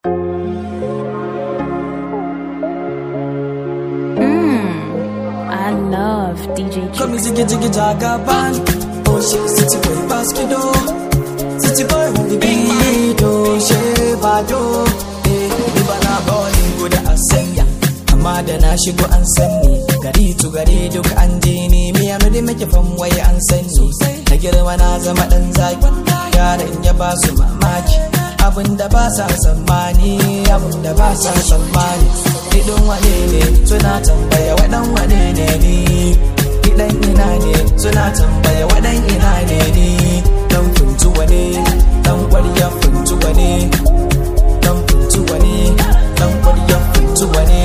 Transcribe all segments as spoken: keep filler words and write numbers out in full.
I love D J Come Tricks. ziggy jiggy jaga band. Oh shit, city boy basket do. City boy on the beat. Oh shit, bado. Eh, ni bana bowling good a sanya. Amma da na shigo an sanni. Gari to gari duk an ji ni. Me ano da make fam waye an sanni. Na girma na zama dan zaki. Yaran ya ba su mamaki. Abinda ba sa tsammani, abinda ba sa tsammani. Idan wane ne suna tambaya wadan wane ne ni. Idan ina ne suna tambaya wadan ina ne ni. Dan funtuwa ne, dan ƙwarya funtuwa ne. Dan funtuwa ne, dan ƙwarya funtuwa ne.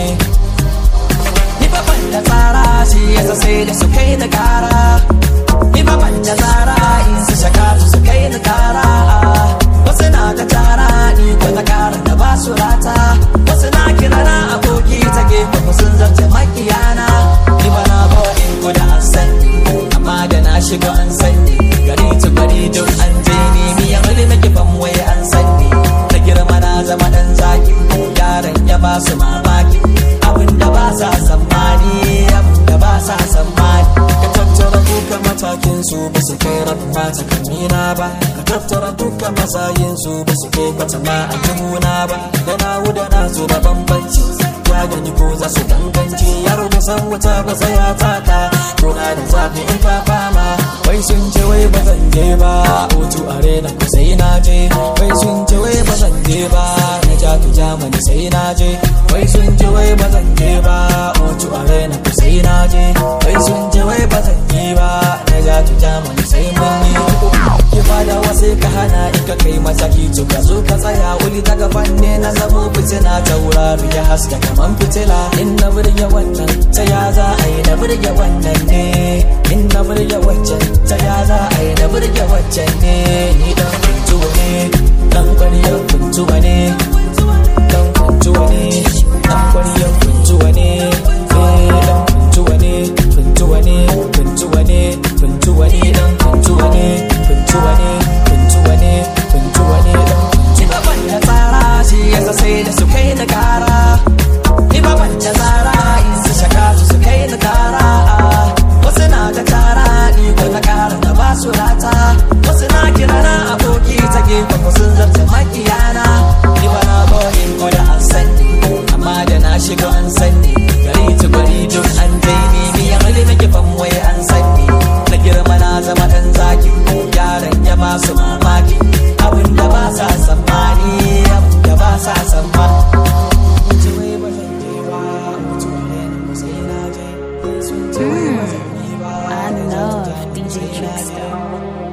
Ni baban da tsara shi yasa sai da su kai da kara. Ni baban da tsara in su shaka su kai da kara. Wasu na ta tara ni ko ta kara da ba su rata. Wasu na kira na aboki ta gefe ko sun zance makiyana. Ni bana bawai ko da an sani, amma da na shiga an sani. Gari to gari duk an je ni, miya wani nake ban wai an sani. Na girma na zama dan zaki, yaran ya ba su mamaki. Abinda ba sa tsammani, abinda ba sa tsammani. Ka tattara duka matakin su ba su kai rabba ta kamina ba. Ka tattara duka masayin su ba su kai kwata ma a jimuna ba. Da na wuda na zo da bambanci, ya gani ko za su ganganci. Yaro da san wuta ba sai ya taka, kuna da zafi in ka fama. Wai sun ce wai ba zan je ba, otu arena ku sai na je. Wai sun ce wai ba zan je ba, na ja tu jamani sai na je. Wai sun ce wai ba zan je ba, otu arena ku sai na je. Wai sun ce wai ba zan je ba, na ja tu jamani sai mun yi. Ki fada wasu ka hana in ka kai mataki to ka zo ka tsaya wuli ta gaban ne na zamo fitina ta wurare ya haska kaman fitila. In na burge wannan ta ya za a yi na burge wannan ne. In na burge waccan ta ya za a yi na burge waccan ne. Ni dan kuntuwa ne, dan ƙwaryar kuntuwa ne. Dan kuntuwa ne, dan ƙwaryar kuntuwa ne. Eh dan kuntuwa ne, kuntuwa ne, kuntuwa ne, kuntuwa ne, dan kuntuwa ne, kuntuwa ne, kuntuwa ne, kuntuwa ne, dan kuntuwa ne. Da tsara shi yasa sai da su kai da kara. Ni baban da tsara in su shaka su kai da kara. Wasu na ta tara ni ko ta kara da ba su rata. Wasu na kira na aboki ta gefe ko sun zarce makiyana. Ni bana boyin ko da an sani, amma da na shiga an sani. Gari to gari duk an je ni, miyan wani nake fan wai an sani. Na girma na zama dan zaki, yaran ya ba su mamaki. Abinda ba sa tsammani, abinda ba sa tsammani. I love D J Tricks.